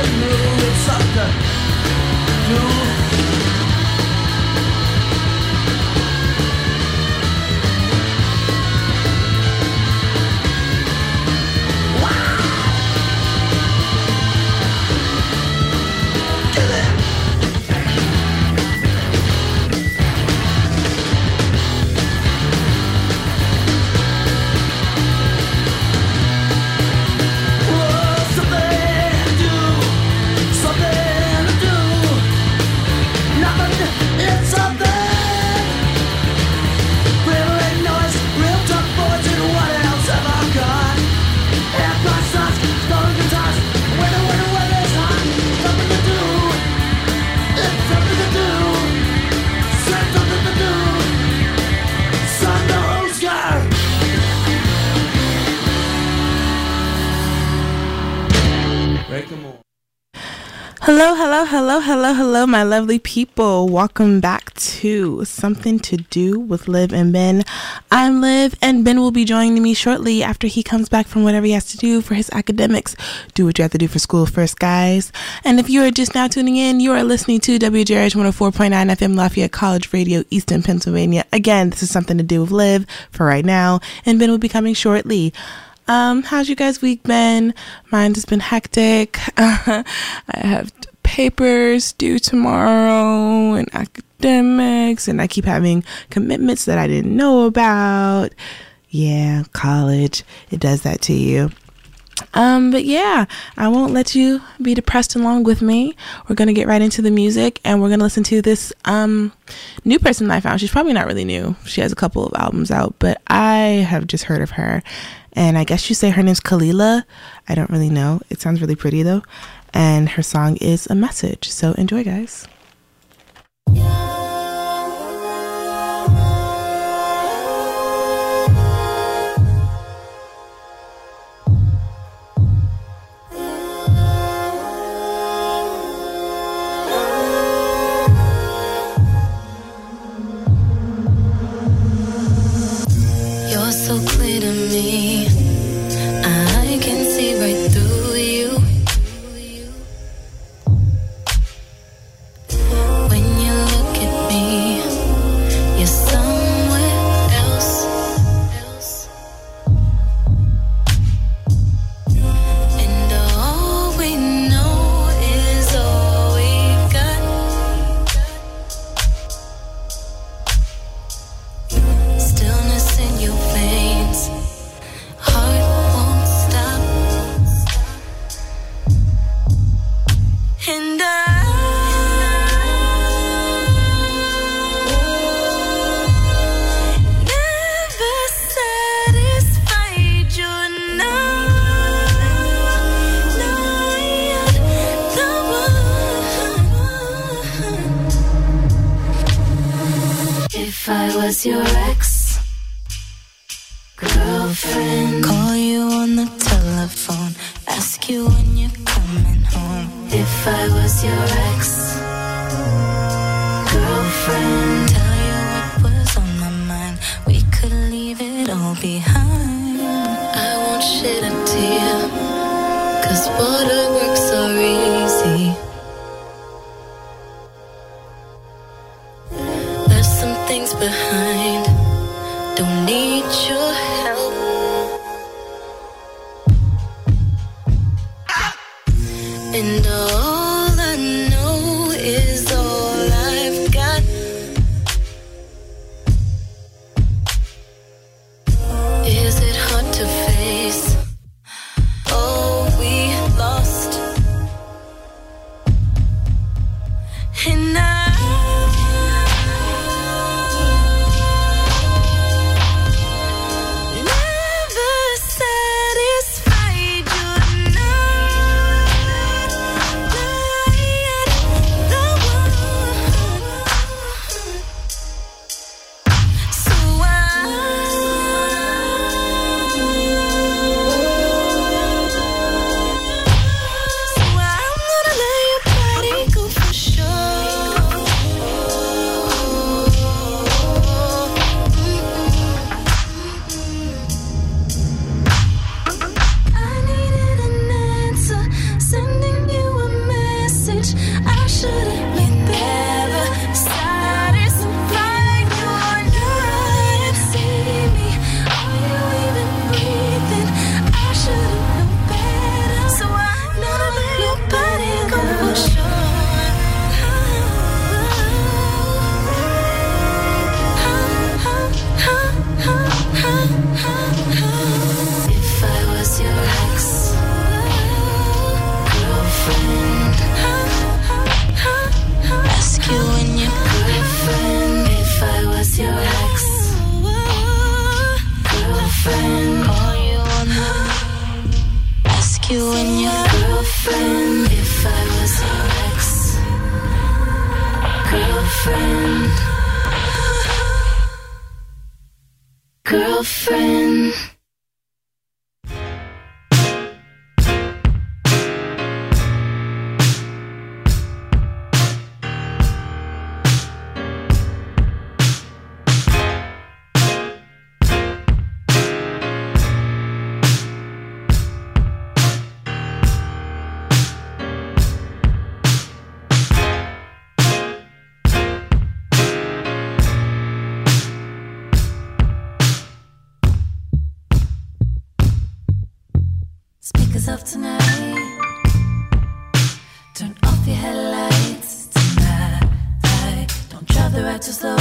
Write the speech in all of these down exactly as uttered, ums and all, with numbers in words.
Hello, hello, hello, hello, hello, my lovely people. Welcome back to Something to Do with Liv and Ben. I'm Liv, and Ben will be joining me shortly after he comes back from whatever he has to do for his academics. Do what you have to do for school first, guys. And if you are just now tuning in, you are listening to W J R H one oh four point nine F M Lafayette College Radio, Easton, Pennsylvania. Again, this is Something to Do with Liv for right now, and Ben will be coming shortly. Um, how's you guys' week been? Mine has been hectic. I have papers due tomorrow and academics, and I keep having commitments that I didn't know about. Yeah, college, it does that to you. Um, but yeah, I won't let you be depressed along with me. We're going to get right into the music, and we're going to listen to this um, new person that I found. She's probably not really new. She has a couple of albums out, but I have just heard of her. And I guess you say her name's Kalila. I don't really know. It sounds really pretty though. And her song is A Message. So enjoy, guys. You're so clear to me. I can see right through you. When you look at me, you're somewhere else. And all we know is all we've got. Stillness in your veins, heart won't stop. And I never satisfied you, no, no, you're the one. If I was your ex girlfriend, call you on the telephone, ask you when you're coming home. If I was your ex girlfriend, tell you what was on my mind, we could leave it all behind. I won't shit up to you, cause waterworks are easy. There's some things behind, don't need your help. And all I know is all I've got. Is it hard to face all we lost? And I never satisfied you, no, no. been your girlfriend if I was your ex. Girlfriend. Girlfriend. Speakers off tonight. Turn off your headlights tonight. Don't drive the ride too slow.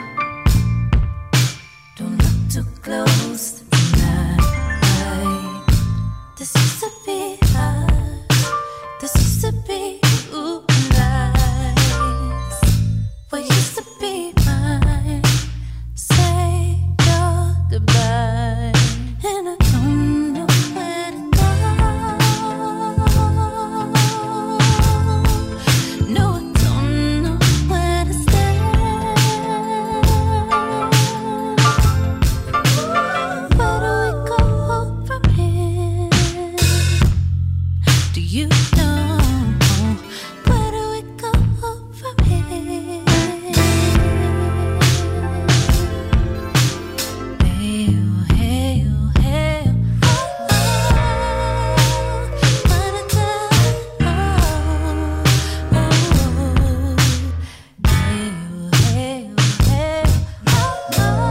Don't look too close tonight. This used to be us. This used to be ooh nice. What used to be mine. Say your goodbye. And I don't know where to go. No, I don't know where to stay. Where do we go from here? Do you know? Where do we go from here? Hey, oh, hey, oh, hey, oh, oh, ba-da-da, oh, oh. Hey, oh, hey, oh, hey, oh, oh,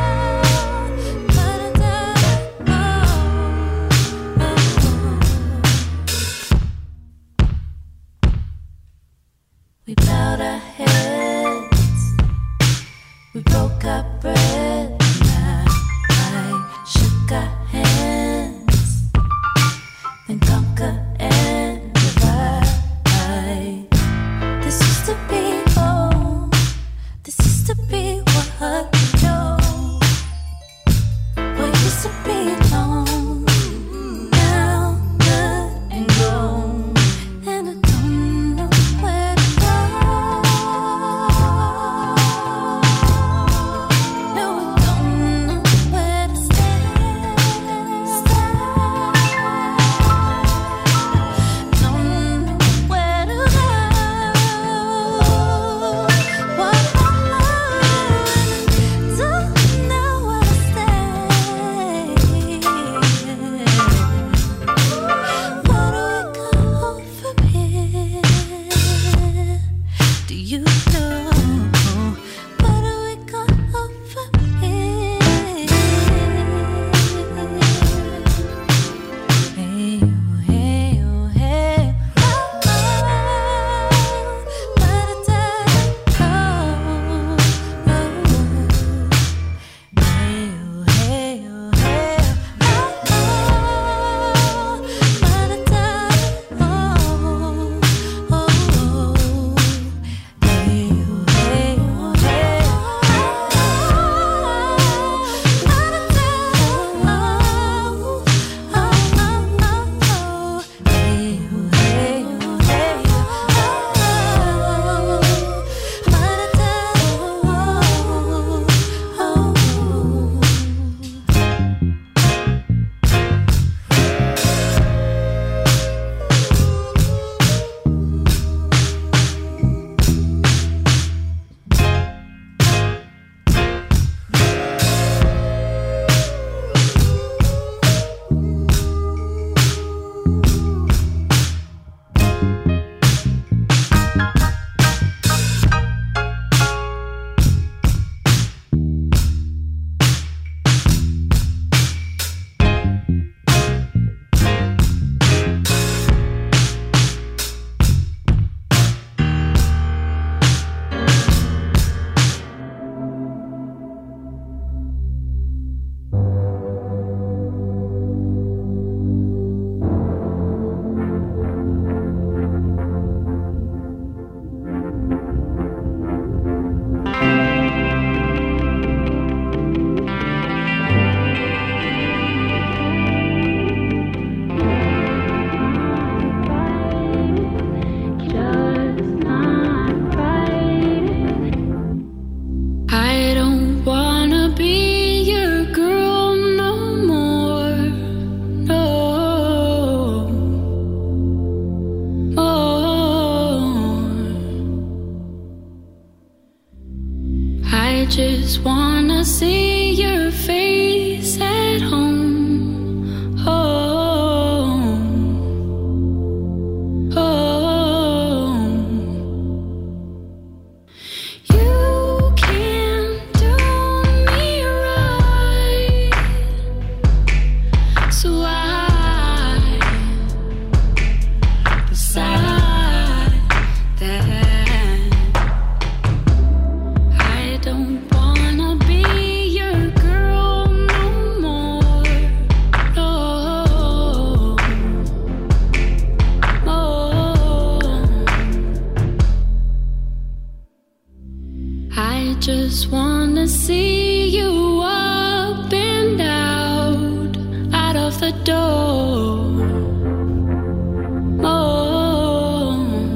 ba-da-da, oh, oh. We bowed our heads, we broke our bread, and I shook our hands, then conquer and divide. This used to be home, this used to be what we know. What used to be alone, now good and grown, and I don't know where to go. just wanna see your face at home. Home. Home. You can't do me right, so I decide that just wanna see you up and out, out of the door. Oh,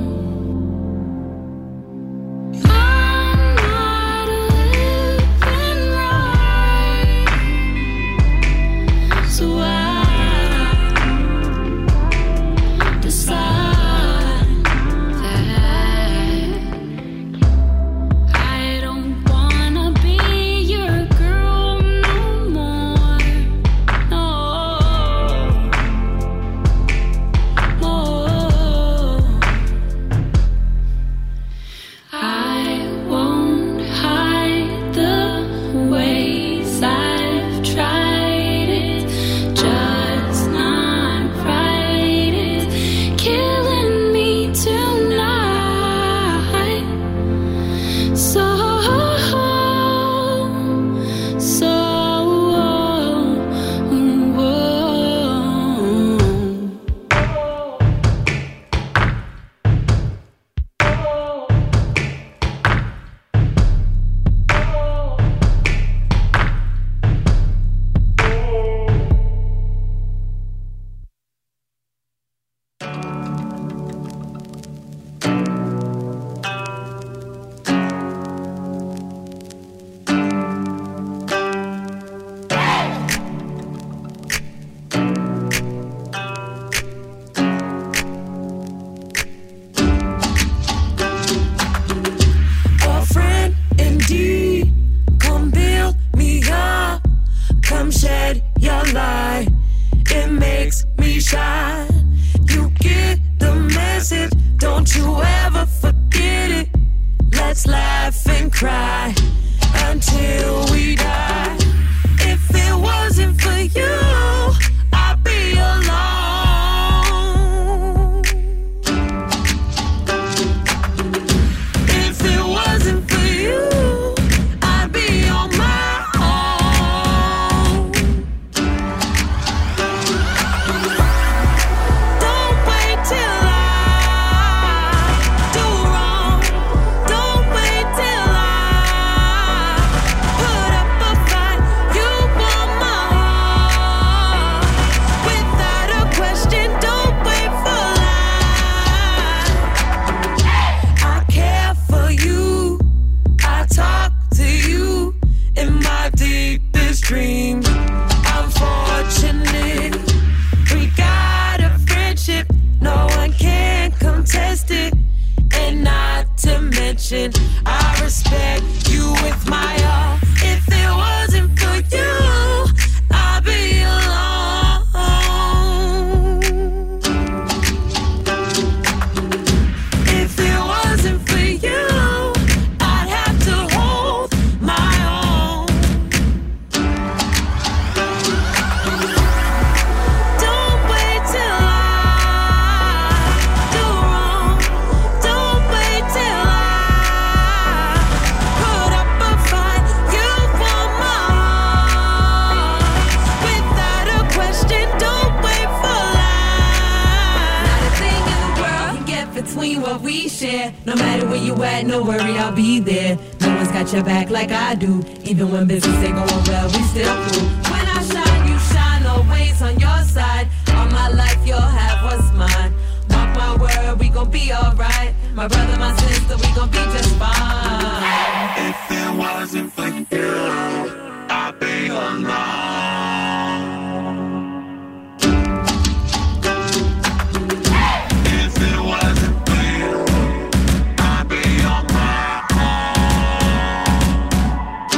I'm not living right, so I decide that I don't I respect you with my all. If it wasn't for you, I'd be alone. If it wasn't for you, I'd have to hold my own. Don't wait till I do wrong. Don't wait till I put up a fight. You want my heart without a question. Don't wait for life. Not a thing in the world can get between what we share. No matter where you at, no worry, I'll be there. No one's got your back like I do. Even when business ain't going well, we still cool. When I shine, you shine, always on your side. All my life, you'll have what's mine. Mark my word, we gon' be alright. My brother, my sister, we gon' be just fine. If it wasn't for you, I'd be alone. If it wasn't for you, I'd be on my own.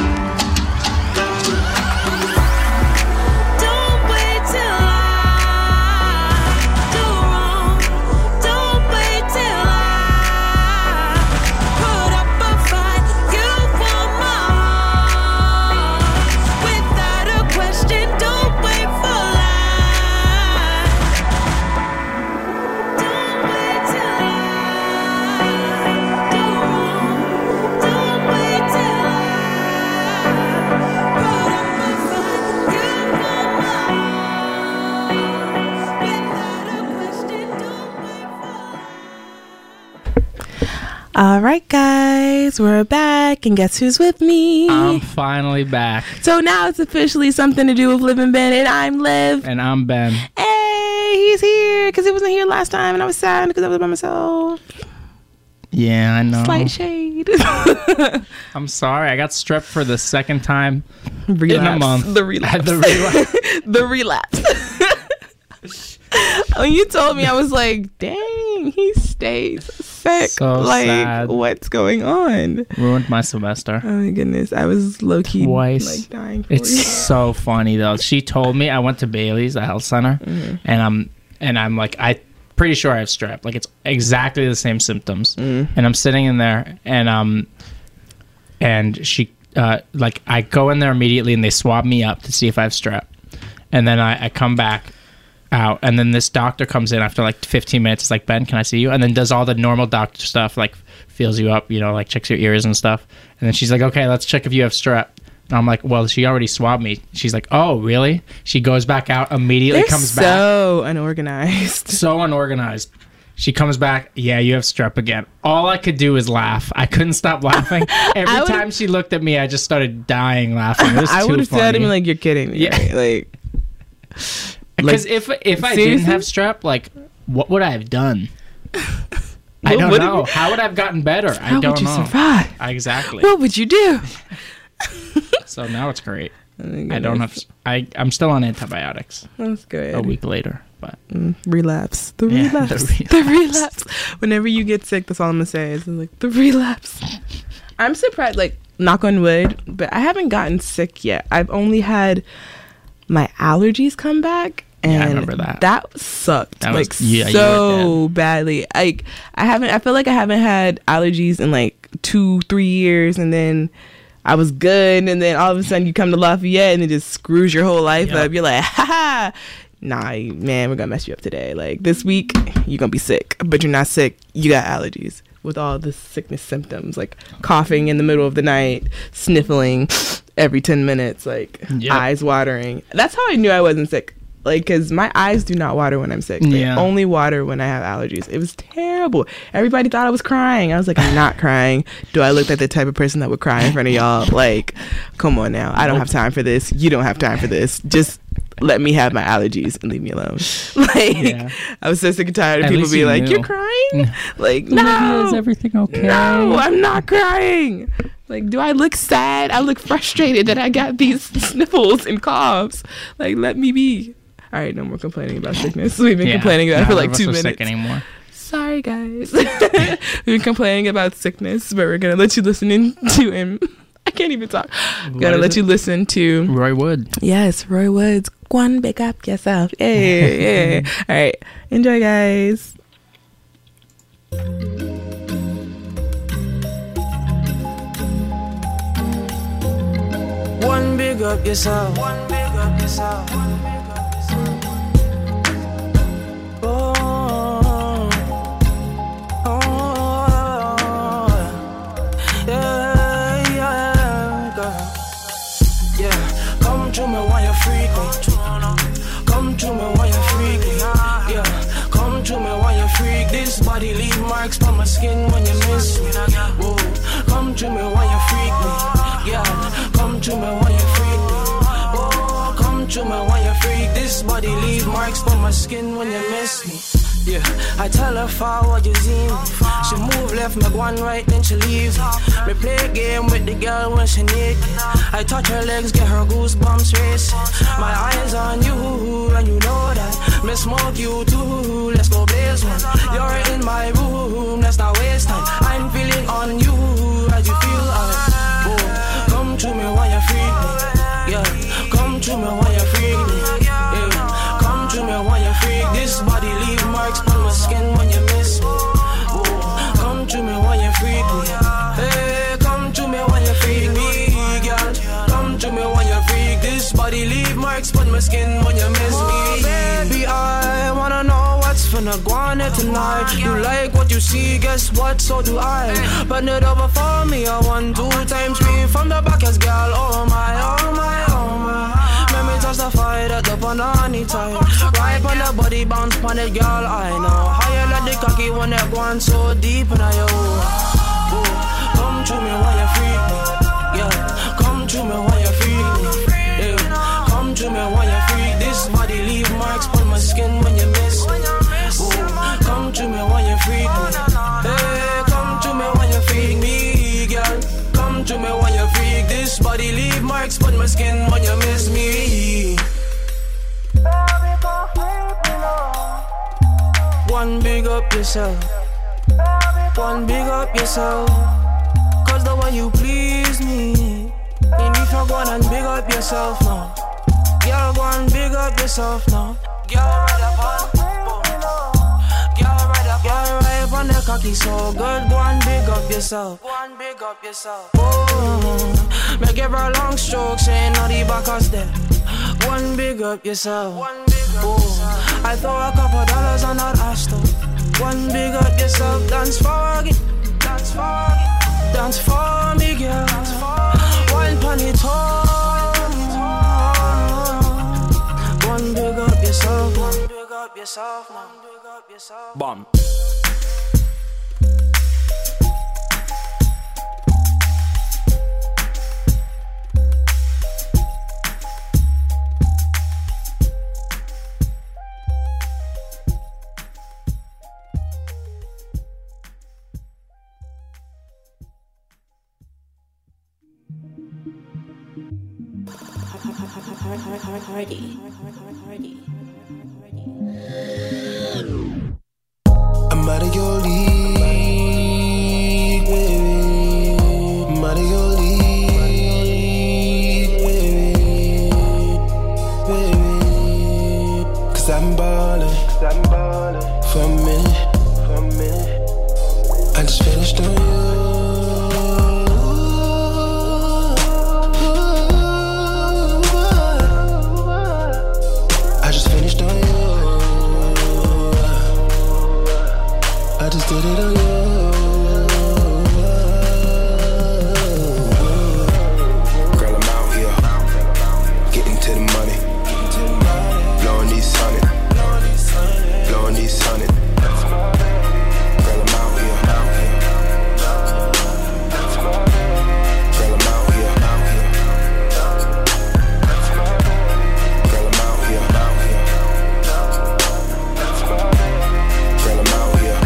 All right, guys, we're back, and guess who's with me? I'm finally back. So now it's officially something to do with Liv and Ben, and I'm Liv. And I'm Ben. Hey, he's here because he wasn't here last time, and I was sad because I was by myself. Yeah, I know. Slight shade. I'm sorry. I got strep for the second time Relapse. in a month. The relapse. The relapse. The relapse. When you told me, I was like, dang, he stays sick. So like, sad. What's going on? Ruined my semester. Oh my goodness. I was low-key Twice. like dying for It's you. so funny though. She told me I went to Bailey's, the health center, Mm-hmm. and I'm and I'm like I pretty sure I have strep. Like it's exactly the same symptoms. Mm. And I'm sitting in there and um and she uh like I go in there immediately and they swab me up to see if I have strep. And then I, I come back out, and then this doctor comes in after like fifteen minutes. It's like, Ben, can I see you? And then does all the normal doctor stuff, like feels you up, you know, like checks your ears and stuff. And then she's like, okay, let's check if you have strep. And I'm like, well, she already swabbed me. She's like, oh, really? She goes back out, immediately They're comes back. so unorganized. So unorganized. She comes back, yeah, you have strep again. All I could do is laugh. I couldn't stop laughing. Every I would've- time she looked at me, I just started dying laughing. It was I too would have said to me funny. like, you're kidding me. Yeah. Right? Like, Because like, if if I seriously? didn't have strep, like, what would I have done? I What don't would know. have- How would I have gotten better? I how don't would you know. survive? Exactly. What would you do? So now it's great. Oh my I don't have. goodness. I I'm still on antibiotics. That's good. A week later, but Mm, relapse. The Yeah, relapse. the The relapse. relapse. Whenever you get sick, that's all I'm gonna say. Is like the relapse. I'm surprised. Like, knock on wood, but I haven't gotten sick yet. I've only had my allergies come back. And Yeah, I remember that. That sucked. That was- like yeah, you so were badly. Like I haven't. I feel like I haven't had allergies in like two, three years, and then I was good, and then all of a sudden you come to Lafayette, and it just screws your whole life Yep. up. You're like, ha ha. Nah, man, we're gonna mess you up today. Like this week, you're gonna be sick, but you're not sick. You got allergies with all the sickness symptoms, like coughing in the middle of the night, sniffling every ten minutes, like Yep. eyes watering. That's how I knew I wasn't sick. Like, because my eyes do not water when I'm sick. They Yeah. only water when I have allergies. It was terrible. Everybody thought I was crying. I was like, I'm not crying. Do I look like the type of person that would cry in front of y'all? Like, come on now. I don't have time for this. You don't have time for this. Just let me have my allergies and leave me alone. Like, Yeah. I was so sick and tired of At people least being you like, knew. you're crying? Like, Olivia, no. is everything okay? No, I'm not crying. Like, do I look sad? I look frustrated that I got these sniffles and coughs. Like, let me be. All right, no more complaining about sickness. We've been Yeah. complaining about it for Neither like of us two are minutes. Sick anymore. Sorry, guys. We've been complaining about sickness, but we're gonna let you listen in to him. I can't even talk. What Gonna is let it? you listen to. Roy Wood. Yes, Roy Woods. Go on, pick up yourself. Yeah, yeah. All right, enjoy, guys. One big up yourself. One big up yourself. Oh, oh, yeah, yeah, girl. Yeah, come to me while you freak me. Come to me while you freak me. Yeah, come to me while you freak. This body leave marks on my skin when you miss me. Whoa, come to me while you freak me. Yeah, come to me while you freak me. Oh, come to me while you freak. This body leave marks on my skin when you miss me. Yeah, I tell her forward you see me. She move left, me go on right, then she leave me. Me play a game with the girl when she naked. I touch her legs, get her goosebumps racing. My eyes on you, and you know that. Me smoke you too, let's go blaze one. You're in my room, let's not waste time. I'm feeling on you, as you feel alright. Oh, come to me while you freak me. Yeah, come to me while you freak me. Yeah, come to me while you freak. This body leave marks on my skin when you miss me. Oh, come to me while you freak me. Hey, come to me while you freak me, girl. Come to me while you freak. This body leave marks on my skin when you miss me. Oh, baby, I wanna know what's finna go on here tonight. You like what you see, guess what? So do I. Bend it over for me, I want two times me from the back as girl. Oh my, oh my, oh my. Let me touch the fire that up on the honey time. Right on the body bounce on it, girl. I know how you let the cocky when it go on so deep and I yo. Oh, come to me while you freak me. Yeah, come to me while you freak me. Yeah, come to me while you freak. This body leave marks on my skin when you miss me. Oh, come to me while you freak me. Hey, come to me while you freak me, girl. Come to me while you freak. This body leave marks on my skin when you miss me. One big up yourself. One big up yourself. Cause the way you please me. And if you go and big up yourself now. Girl, go and big up yourself now. Girl, right up on. Girl, right up. Girl, right up on the cocky. So good, go and big up yourself. Go and big up yourself. Oh, make every long stroke saying not the back us there. One big up yourself. One big up oh, yourself. I throw a couple dollars on that ass though. One big up yourself. Dance for me. Dance for me. Dance for me, girl. One penny tall. One big up yourself. One big up yourself. One big up yourself. Bomb. Party. I'm out of your league, baby. I'm out of your league, baby. Baby. Cause I'm ballin', I'm ballin' for a minute, for a minute. I just finished on you. Did it on you. Girl, I'm out here, getting to the money, blowing these hundred, blowing these hundred. Girl, I'm out here, girl, I'm out here, girl, I'm out here, girl, I'm out here, girl, I'm out here.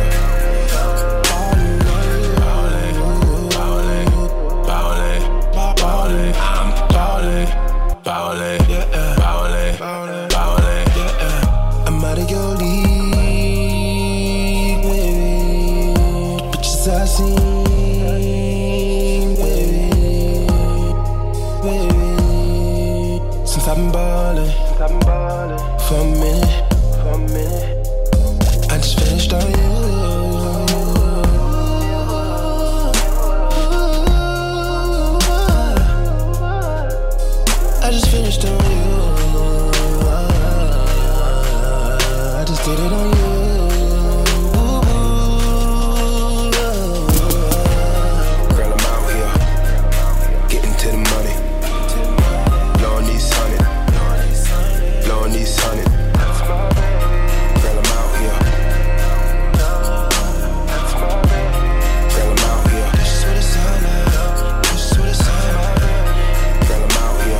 Ballin', yeah, ballin', ballin', ballin', yeah. I'm out of your league, baby. The bitches I seen, baby, baby. Since I've been ballin', I've been ballin' for a minute, for a minute. I just finished on you. I just finished on you. I just did it on you. Girl, I'm out here, getting to the money, blowing these hundred, blowing these hundred. Girl, I'm out here. Girl, I'm out here. This is what it sound like. This is what it sound like. Girl, I'm out here.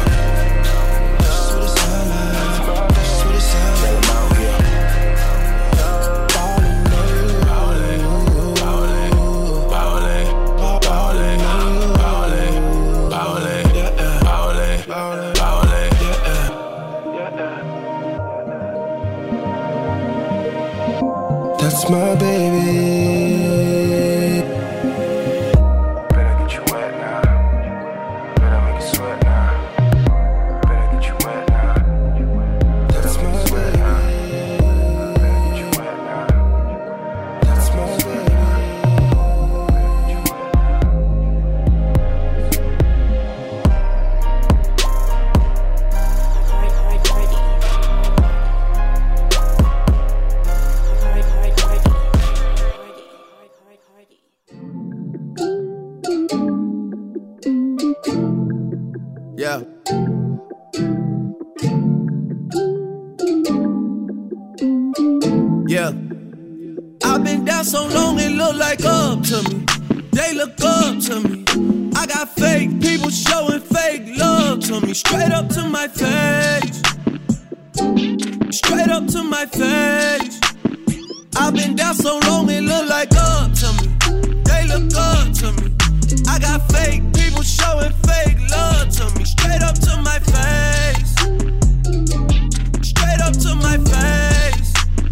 That's my baby. Better get you wet now. Better make you sweat now. Better get you wet now. That's my baby. Better get you wet now. That's my baby. Yeah. Yeah. I've been down so long it look like up to me. they look up to me. I got fake people showing fake love to me. Straight up to my face. Straight up to my face. I've been down so long it look like up to me. They look up to me. I got fake people showing fake love to me. Straight up to my face. Straight up to my face.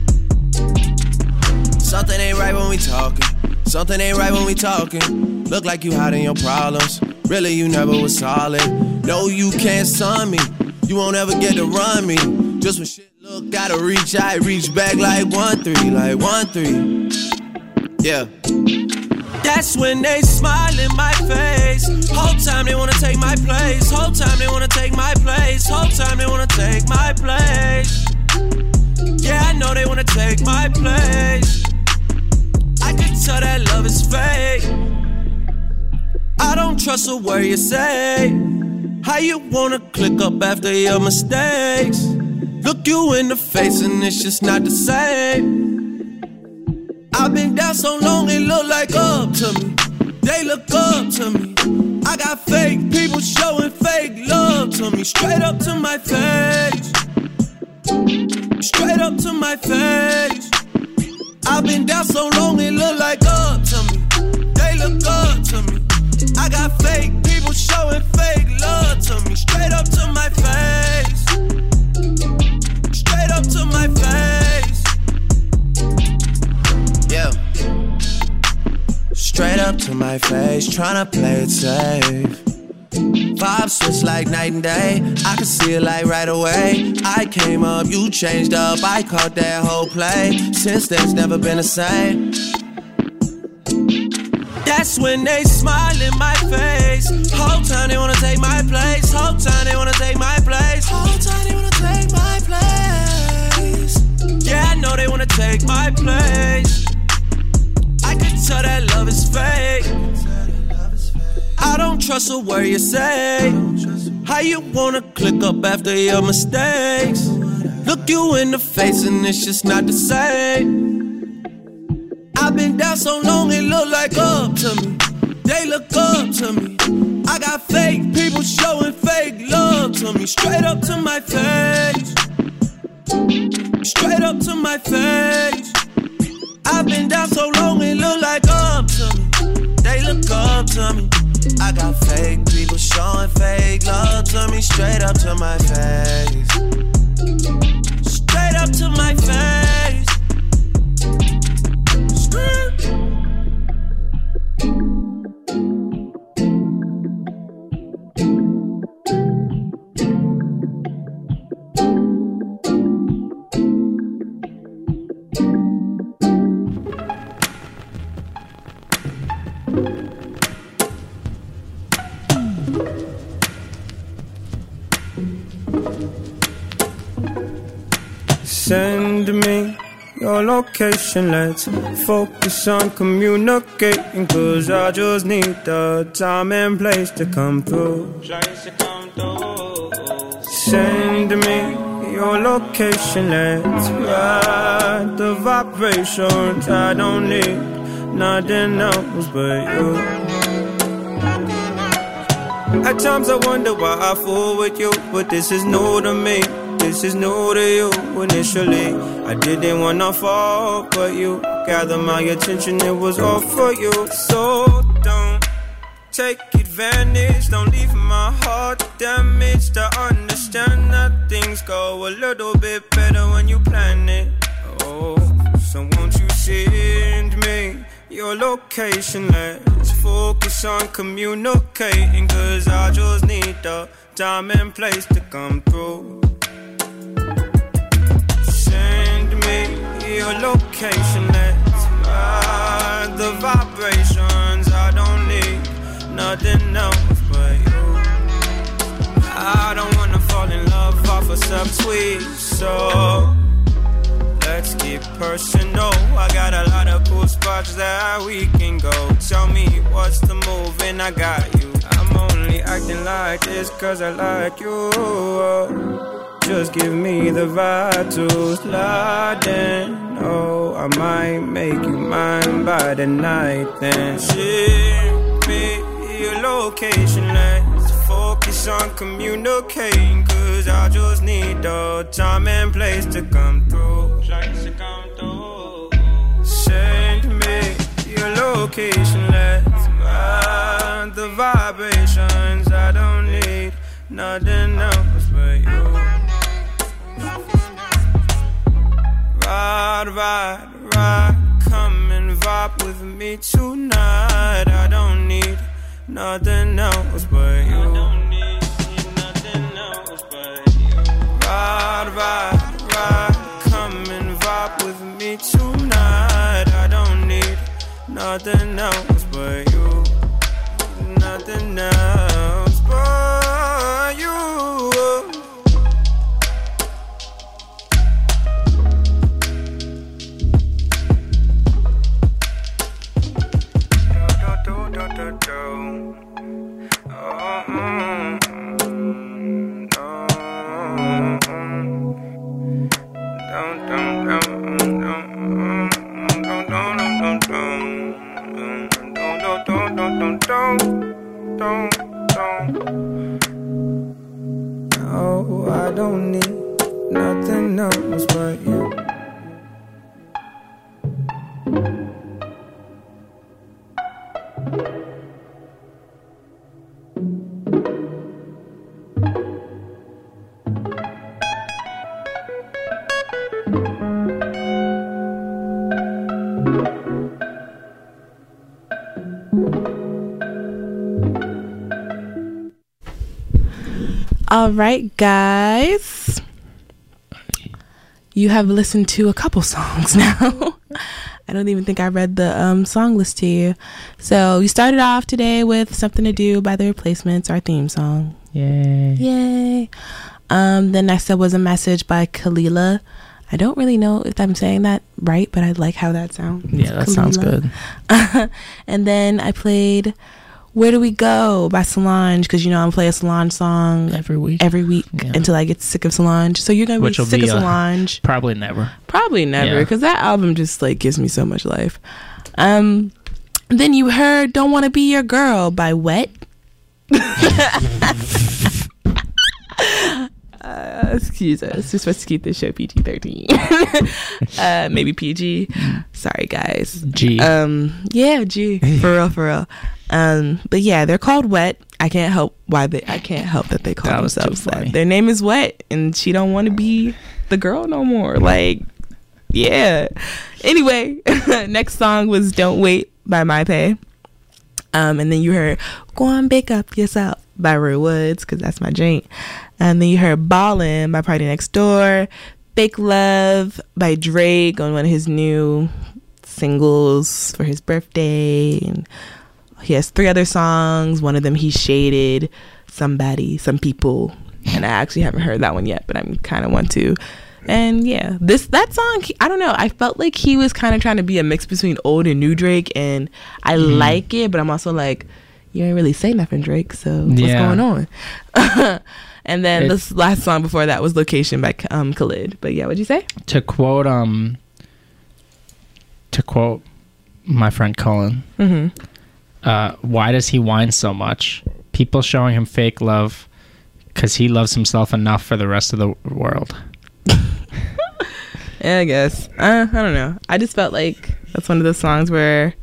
Something ain't right when we talking. Something ain't right when we talking. Look like you hiding your problems. Really, you never was solid. No, you can't son me. You won't ever get to run me. Just when shit look, gotta reach, I reach back like one three, like one three. Yeah. That's when they smile in my face. Whole time they wanna take my place. Whole time they wanna take my place. Whole time they wanna take my place. Yeah, I know they wanna take my place. I can tell that love is fake. I don't trust a word you say. How you wanna click up after your mistakes? Look you in the face and it's just not the same. I've been down so long it look like up to me. They look up to me. I got fake people showing fake love to me. Straight up to my face. Straight up to my face. I've been down so long it look like up to me. They look up to me. I got fake people showing fake love to me. Straight up to my face. Straight up to my face. Yeah. Straight up to my face, tryna play it safe. Vibes switch like night and day. I can see it like right away. I came up, you changed up. I caught that whole play. Since then, it's never been the same. That's when they smile in my face. Whole time they wanna take my place. Whole time they wanna take my place. Whole time they wanna take my place. Yeah, I know they wanna take my place. I can tell that love is fake. I don't trust a word you say. How you wanna click up after your mistakes? Look you in the face and it's just not the same. I've been down so long it look like up to me. They look up to me. I got fake people showing fake love to me. Straight up to my face. Straight up to my face. I've been down so long it look like up to me. They look up to me. I got fake people showing fake love to me. Straight up to my face. Straight up to my face. Send me your location, let's focus on communicating. Cause I just need the time and place to come through. Send me your location, let's ride the vibrations. I don't need nothing else but you. At times I wonder why I fool with you, but this is new to me. This is new to you. Initially, I didn't wanna fall, but you gathered my attention, it was all for you. So don't take advantage, don't leave my heart damaged. To understand that things go a little bit better when you plan it. Oh, so won't you send me your location? Let's focus on communicating. Cause I just need the time and place to come through. Your location, let's ride the vibrations. I don't need nothing else but you. I don't wanna fall in love off a subtweet, so let's get personal. I got a lot of cool spots that we can go. Tell me what's the move and I got you. I'm only acting like this cause I like you. just give me the vibe to slide in. Oh, I might make you mine by the night then. Ship me your location, let's focus on communicating, cause I just need the time and place to come through. Send me your location, let's ride the vibrations. I don't need nothing else but you. Ride, ride, ride, come and vibe with me tonight. I don't need nothing else but you. I don't need nothing else but you. Ride, ride, ride, come and vibe with me tonight. I don't need nothing else but you. Nothing else but you. Oh, I don't need nothing else but you. All right, guys. You have listened to a couple songs now. I don't even think I read the um, song list to you. So you started off today with Something to Do by The Replacements, our theme song. Yay. Yay. Um, the next up was A Message by Kalila. I don't really know if I'm saying that right, but I like how that sounds. Yeah, that Kalila. sounds good. And then I played Where Do We Go by Solange, because you know I'm playing a Solange song Every week. every week Yeah. until I get sick of Solange. So you're gonna Which be will sick be, of uh, Solange. Probably never. Probably never, Yeah. because that album just like gives me so much life. Um, then you heard "Don't Want to Be Your Girl" by Wet. uh, excuse us, we're supposed to keep this show P G thirteen. uh, maybe P G. Sorry, guys. G. Um, yeah, G. For real, for real. Um, but yeah, they're called Wet. I can't help why they. I can't help that they call That was too themselves funny. that. Their name is Wet, and she don't want to be the girl no more. Like, yeah. Anyway, next song was "Don't Wait" by MyPay. Um, and then you heard "Go On Bake Up Yourself" by Roy Woods, because that's my drink. And then you heard "Ballin'" by Party Next Door, "Fake Love" by Drake on one of his new singles for his birthday. And he has three other songs. One of them he shaded somebody, some people, and I actually haven't heard that one yet, but I'm kind of want to. And yeah, this that song, I don't know, I felt like he was kind of trying to be a mix between old and new Drake, and I Mm. like it, but I'm also like, you ain't really say nothing, Drake, so what's Yeah. going on? And then It's- this last song before that was "Location" by um, Khalid. But yeah, what'd you say? To quote um to quote my friend Cullen, Mm-hmm. uh, why does he whine so much? People showing him fake love because he loves himself enough for the rest of the world. Yeah, I guess. Uh, I don't know. I just felt like that's one of those songs where,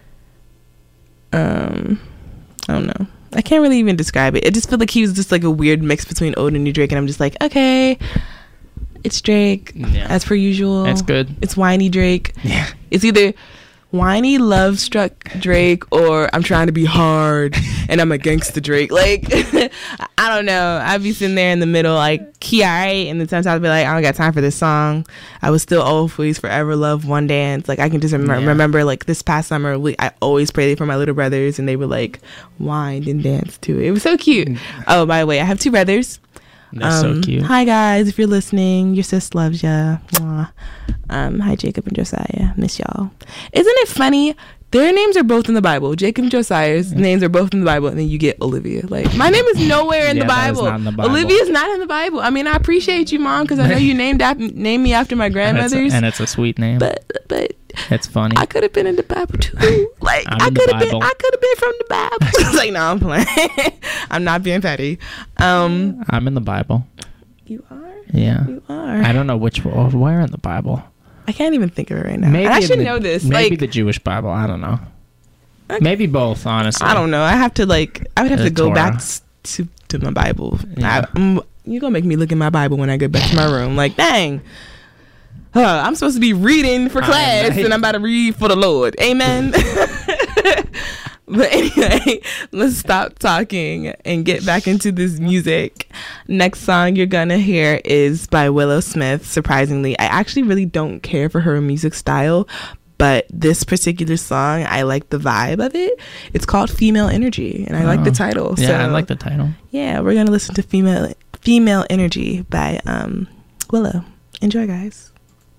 um, I don't know. I can't really even describe it. It just felt like he was just like a weird mix between old and new Drake, and I'm just like, okay, it's Drake, Yeah. as per usual. It's good. It's whiny Drake. Yeah. It's either whiny love struck Drake or I'm trying to be hard and I'm a gangsta Drake. Like, I don't know. I'd be sitting there in the middle, like, he alright, and then sometimes I'd be like, I don't got time for this song. I was still always forever love one dance. Like, I can just remember, Yeah. remember like this past summer, we, I always prayed for my little brothers, and they would like wind and dance to it. It was so cute. Oh, by the way, I have two brothers. They're Um, so cute. Hi guys, if you're listening, your sis loves ya. Mwah. Um, hi Jacob and Josiah, miss y'all. Isn't it funny? their names are both in the Bible. Jacob and Josiah's names are both in the Bible, and then you get Olivia. Like, my name is nowhere in, Yeah, the, that is Bible. not in the Bible. Olivia's not in the Bible. I mean, I appreciate you, Mom, because I know you named after, named me after my And it's, grandmother's. and it's a sweet name. but but It's funny. I could have been in the Bible too. Like, I'm I in the could have been. Bible. I could have been from the Bible. It's like, no, I'm playing. I'm not being petty. Um, I'm in the Bible. you are. Yeah. You are. I don't know which oh, where in the Bible. I can't even think of it right now. Maybe And I in should the- know this. Maybe Like, the Jewish Bible. I don't know. Okay. Maybe both. Honestly, I don't know. I have to like. I would have The to go Torah. back s- to to my Bible. Yeah. I, mm, you gonna make me look in my Bible when I get back to my room? Like, dang. Huh, I'm supposed to be reading for I class, know. and I'm about to read for the Lord. Amen. But anyway, let's stop talking and get back into this music. Next song you're gonna hear is by Willow Smith. Surprisingly, I actually really don't care for her music style, but this particular song, I like the vibe of it. It's called Female Energy, and I like the Oh. title. Yeah, so, I like the title. Yeah, we're gonna listen to Female Female Energy by um, Willow. Enjoy, guys.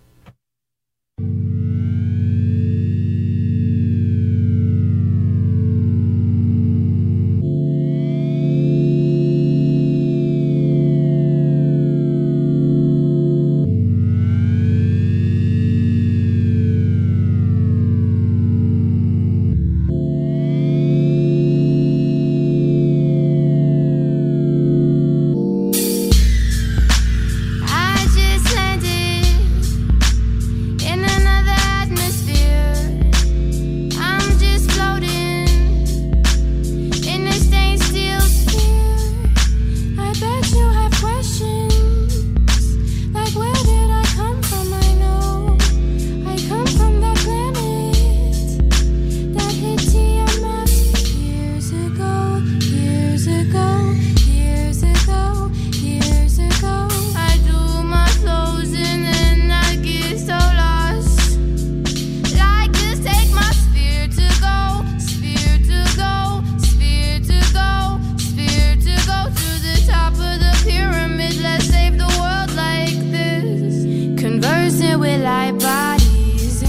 I just landed in another atmosphere. I'm just floating in a stained steel sphere. I bet you have questions like, where did I come from? I know I come from that planet that hit T M S years ago, years ago, years ago, years ago. I do my flows and then I get so lost. Like, just take my sphere to go, sphere to go, sphere to go, sphere to go to the top of the pyramid. Let's save the world like this. Conversing with light bodies,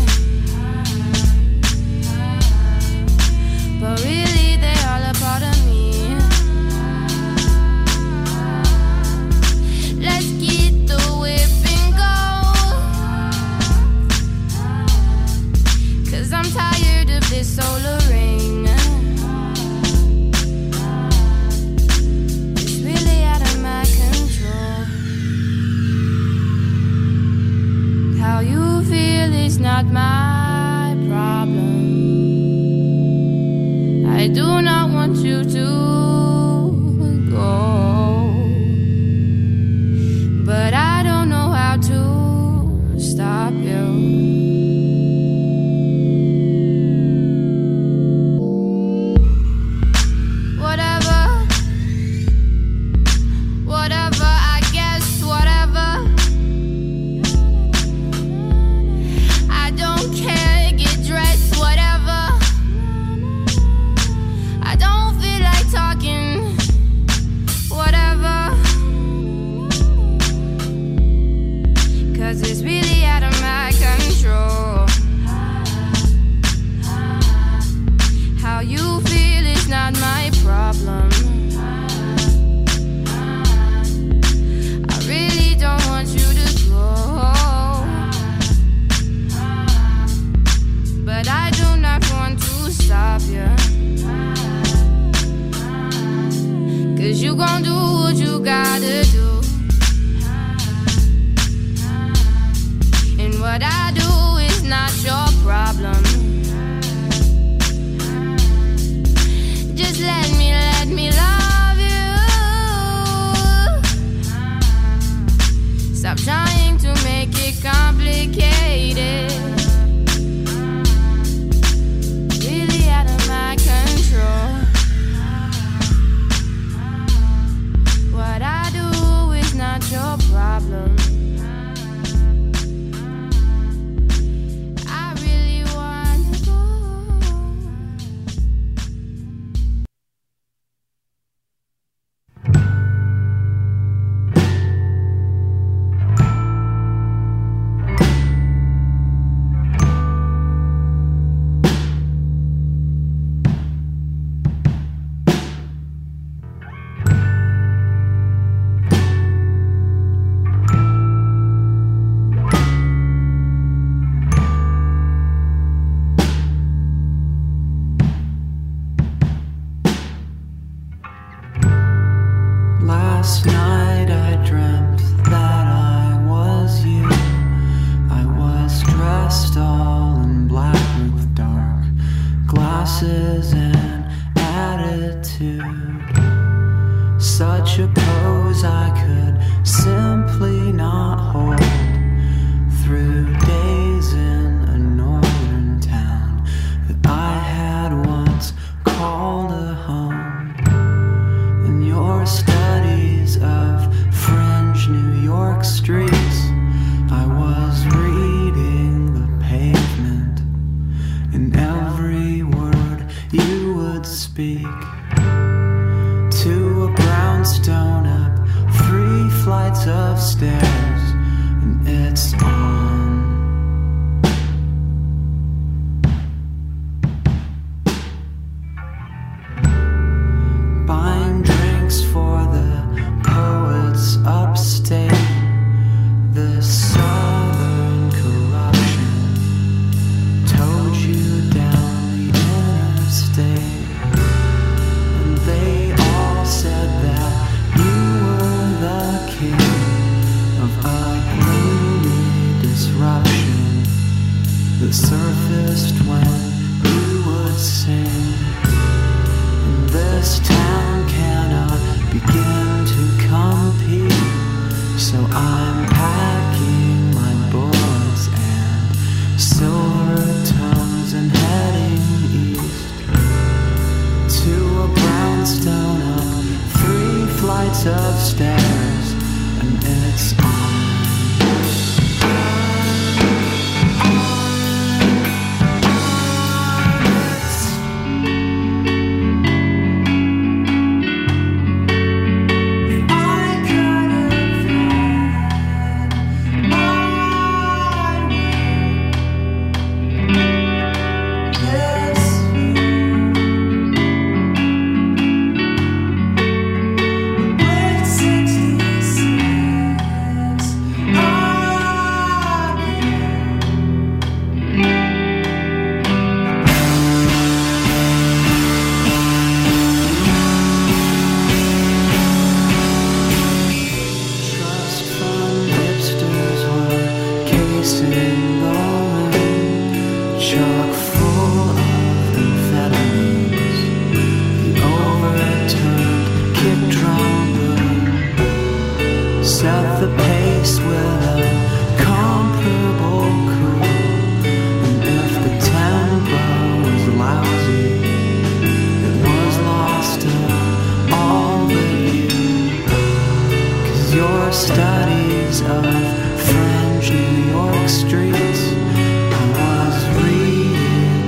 but really they all a part of me. Let's get the whip and go, 'cause I'm tired of this solar ring. It's really out of my control. How you feel is not my problem. I do not want you to go, but I don't know how to stop you. Whatever, whatever, I guess, whatever. I don't care. glasses and attitude. Such a pose I could simply not hold. Through days in a northern town that I had once called a home. In your studies of fringe New York streets, I was reading the pavement in every word you would speak. To a brownstone up three flights of stairs, and it's on. Buying drinks for the poets upstate. This southern corruption towed you down the interstate, and they all said that you were the king of a gloomy disruption that surfaced when you would sing. And this town cannot begin to compete, so I'm packing my bullets and silver tones and heading east to a brownstone up three flights of stairs, and it's on. Studies of fringe New York streets, I was reading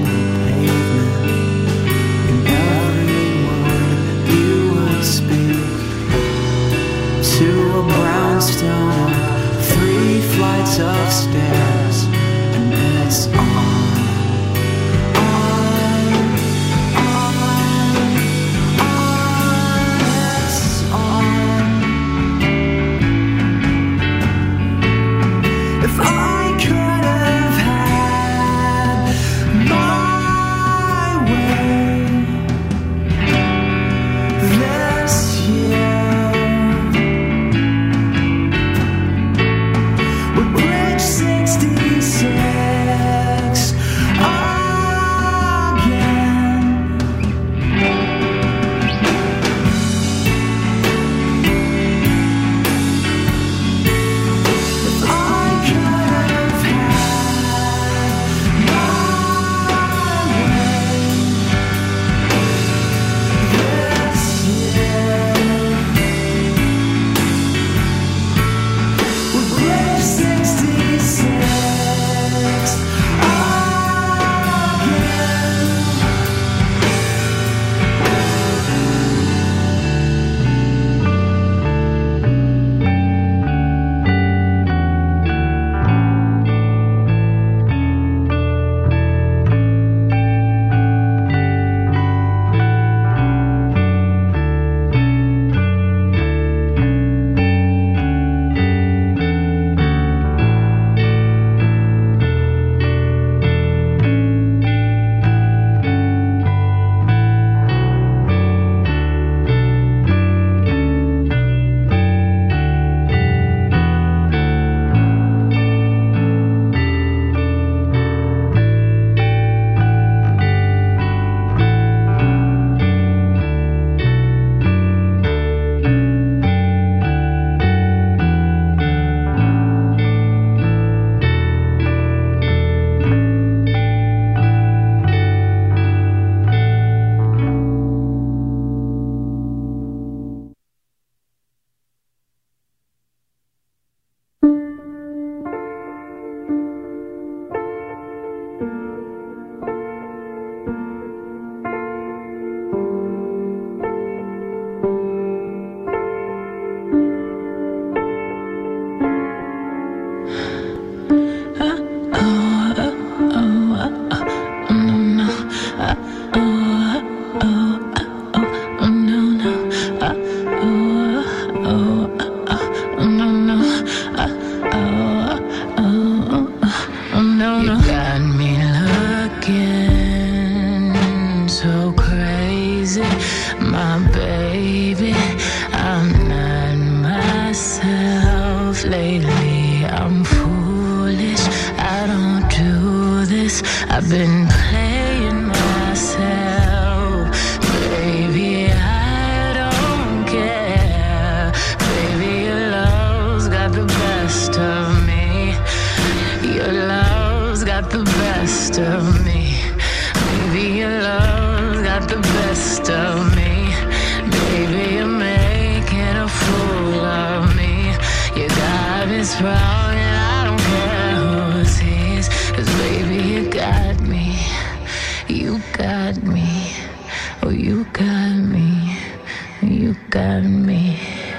been playing myself. Baby, I don't care. Baby, your love's got the best of me. Your love's got the best of me. Baby, your love's got the best of me. Baby, you're making a fool of me. You got me sprung and I don't care who sees. 'Cause baby, you got me. You got me. Oh, you got me. You got me.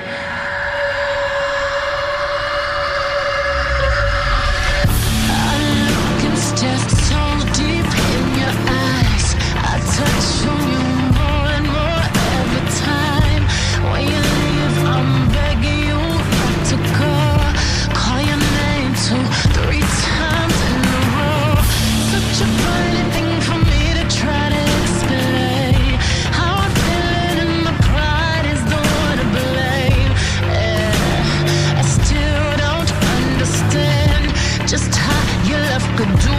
Just so deep in your eyes, I touch on you more and more every time. When you leave, I'm begging you not to go. Call your name two, three times in a row. Such a funny thing for me to try to explain. How I'm feeling and my pride is the one to blame. Yeah, I still don't understand just how your love could do.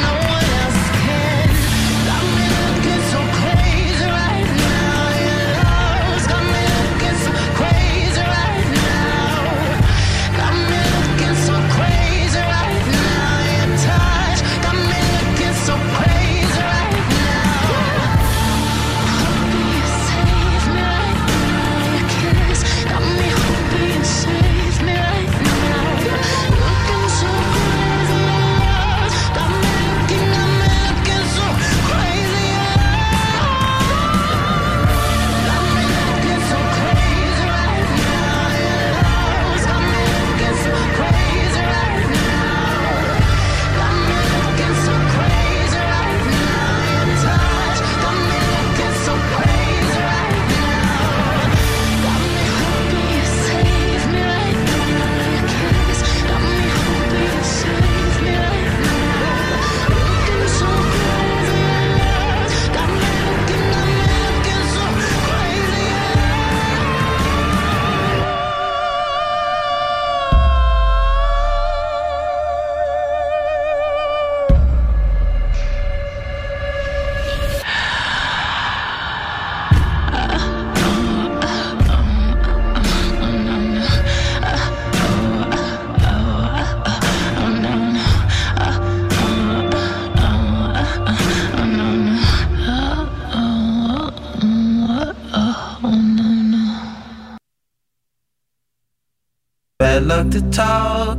Bad luck to talk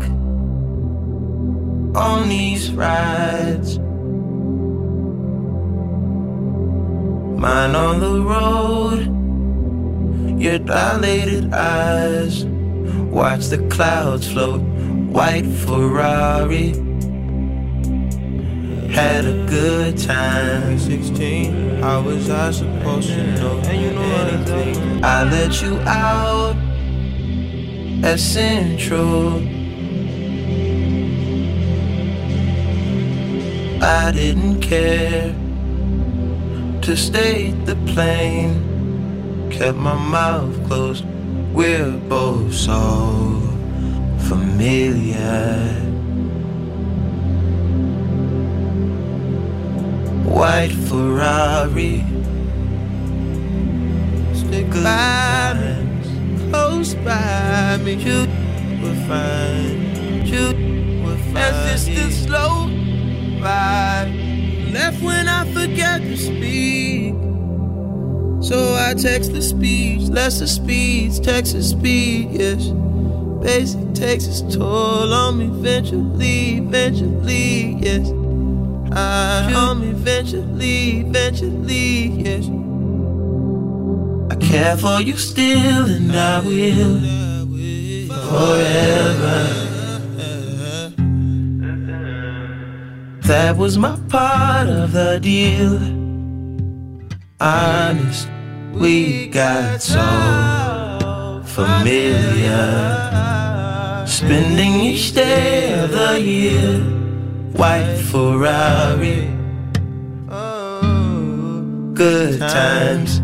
on these rides. Mine on the road, your dilated eyes. Watch the clouds float, white Ferrari. Had a good time. sixteen, how was I supposed to know anything? I let you out at Central. I didn't care to state the plain. Kept my mouth closed. We're both so familiar. White Ferrari. Stick by me, close by me. You will find, you will find. As this the slow ride. Left when I forget to speak. So I text the speech, lesser speeds, Texas speed, yes. Basic takes its toll on me eventually, eventually, yes. I on me eventually, eventually, yes. I care for you still and I will forever. That was my part of the deal. Honest, we got so familiar. Spending each day of the year. White Ferrari. Good times.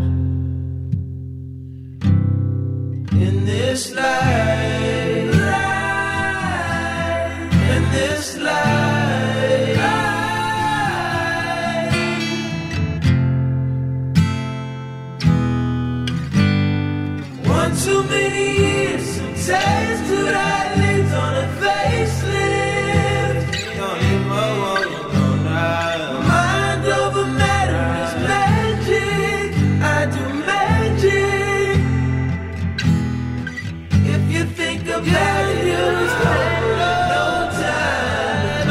In this life, in this life, many years, some tattooed eyelids on a facelift. Mind over matter is magic. I do magic. If you think about it, you'll spend no time.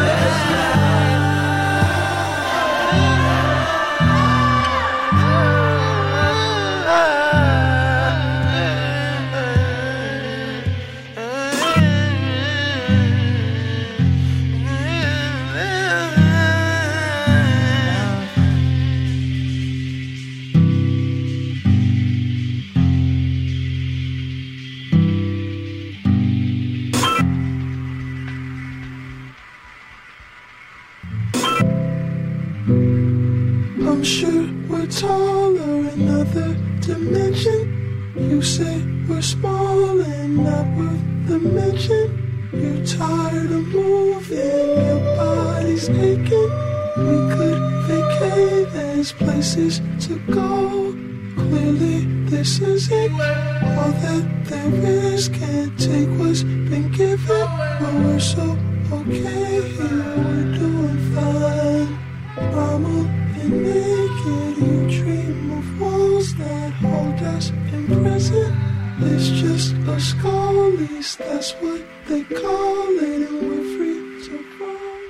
I'm sure we're taller in another dimension. You say we're small and not worth the mention. You're tired of moving, your body's aching. We could vacate, there's places to go. Clearly this isn't all that there is. Can't take what's been given, but we're so okay here, we're doing fine. I'm only naked, you dream of walls that hold us in prison. It's just a skull, at least that's what they call it, and we're free to roam.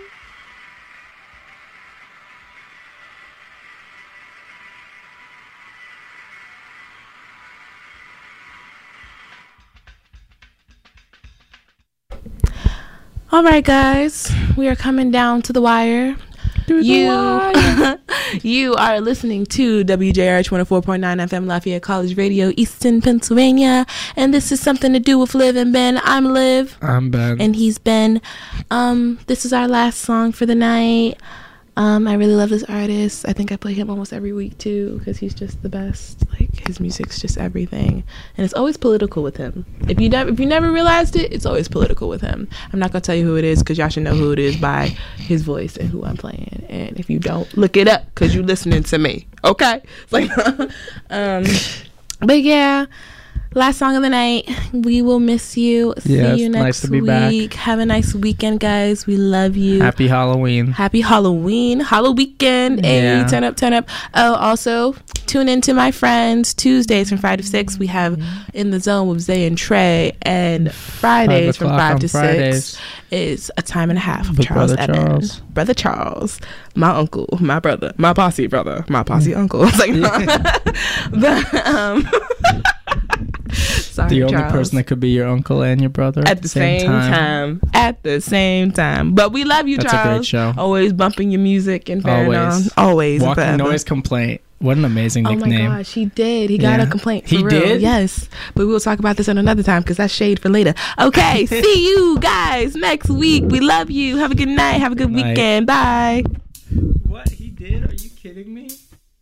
All right, guys, we are coming down to the wire. You, you are listening to W J R H one oh four point nine F M Lafayette College Radio, Easton, Pennsylvania, and this is Something to Do with Liv and Ben. I'm Liv. I'm Ben. And he's Ben. Um, this is our last song for the night. Um, I really love this artist. I think I play him almost every week too because he's just the best. Like, his music's just everything, and it's always political with him. If you never, if you never realized it, it's always political with him. I'm not gonna tell you who it is because y'all should know who it is by his voice and who I'm playing. And if you don't, look it up because you're listening to me. Okay, it's like, um, but yeah. Last song of the night. We will miss you. See Yes, you next nice to be week. back. Have a nice weekend, guys. We love you. Happy Halloween. Happy Halloween. Halloween weekend. Hey, Yeah. turn up, turn up. Oh, also, tune in to my friends. Tuesdays from five to six, we have In the Zone with Zay and Trey. And Fridays from o'clock five on to Fridays. six is a time and a half of With Charles Brother Evans. Charles. Brother Charles. My uncle. My brother. My posse brother. My posse uncle. It's like, but, um... Sorry, The only Charles. person that could be your uncle and your brother at the same, time. At the same time. But we love you, That's a Charles. great show. Always bumping your music and fair Always. on. Always. and Walking forever. Noise Complaint. What an amazing Oh nickname. my gosh, he did. He got Yeah. a complaint. For He real. did? Yes. But we will talk about this on another time because that's shade for later. Okay. See you guys next week. We love you. Have a good night. Have a good Night. weekend. Bye. What? He did? Are you kidding me?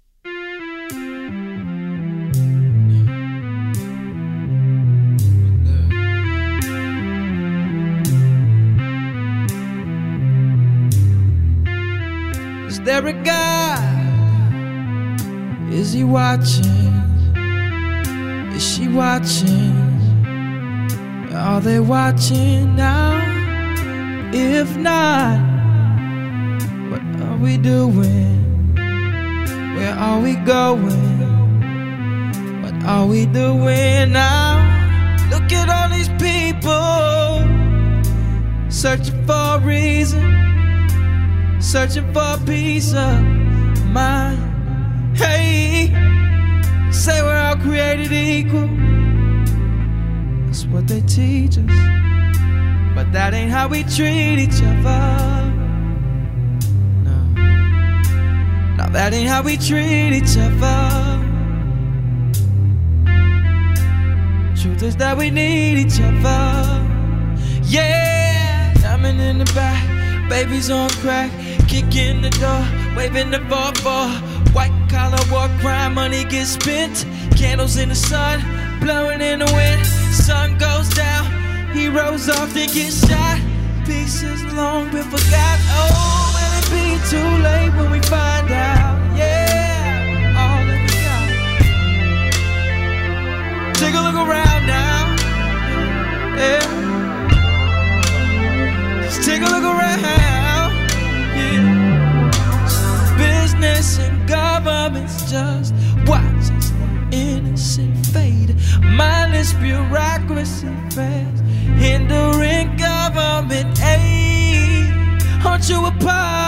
Is there a God? Is he watching? Is she watching? Are they watching now? If not, what are we doing? Where are we going? What are we doing now? Look at all these people searching for a reason, searching for a peace of mind. Hey, say we're all created equal. That's what they teach us, but that ain't how we treat each other. No, no, that ain't how we treat each other. Truth is that we need each other. Yeah, diamond in the back, babies on crack, kick in the door, waving the four four. White collar war crime, money gets spent. Candles in the sun, blowing in the wind. Sun goes down, heroes often get shot. Pieces long been forgot. Oh, will it be too late when we find out? Yeah, all that we got. Take a look around now. past. Watch as the innocent fade. Mindless bureaucracy fast. Hindering government aid. Aren't you a part?